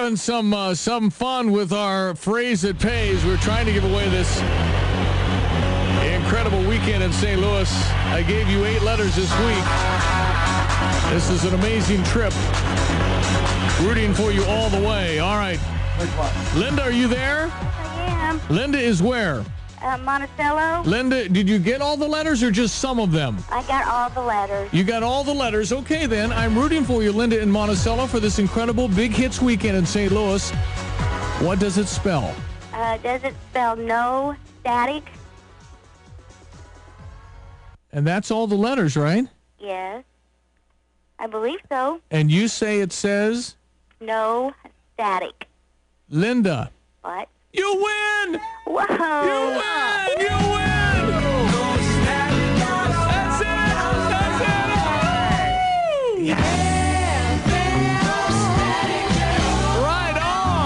having some fun with our phrase that pays. We're trying to give away this incredible weekend in St. Louis. I gave you 8 letters this week. This is an amazing trip. Rooting for you all the way. All right. Linda, are you there? I am. Linda is where? Monticello. Linda, did you get all the letters or just some of them? I got all the letters. You got all the letters. Okay, then. I'm rooting for you, Linda in Monticello, for this incredible Big Hits weekend in St. Louis. What does it spell? Does it spell no static? And that's all the letters, right? Yes. I believe so. And you say it says? No static. Linda. What? You win! Whoa! You win! You win! That's it! That's it! Right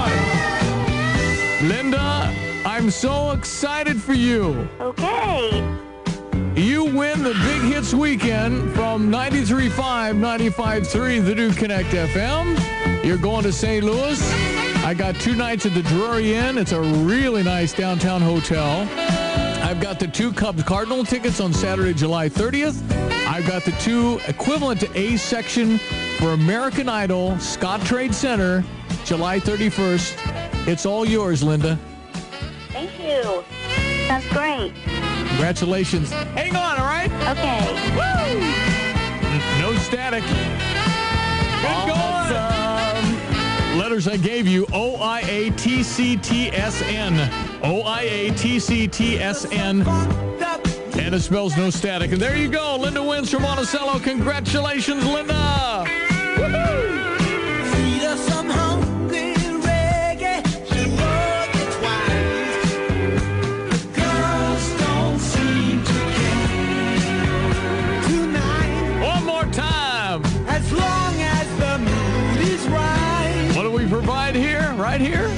on! Linda, I'm so excited for you. Okay. You win the Big Hits weekend from 93.5, 95.3, the new Connect FM. You're going to St. Louis. I got 2 nights at the Drury Inn. It's a really nice downtown hotel. I've got the 2 Cubs Cardinal tickets on Saturday, July 30th. I've got the 2 equivalent to A section for American Idol, Scott Trade Center, July 31st. It's all yours, Linda. Thank you. That's great. Congratulations. Hang on, all right? Okay. Woo! No static. Good going. Letters I gave you, O-I-A-T-C-T-S-N. O-I-A-T-C-T-S-N. And it spells no static. And there you go. Linda wins from Monticello. Congratulations, Linda. Woo-hoo! Feed us some hungry reggae. She wrote it twice. The girls don't seem to care tonight. One more time. As long as the mood is right. What do we provide here? Right here?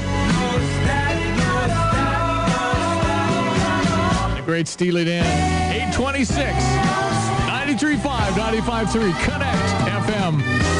The great Steely Dan. 826. 93.5, 95.3. Connect FM.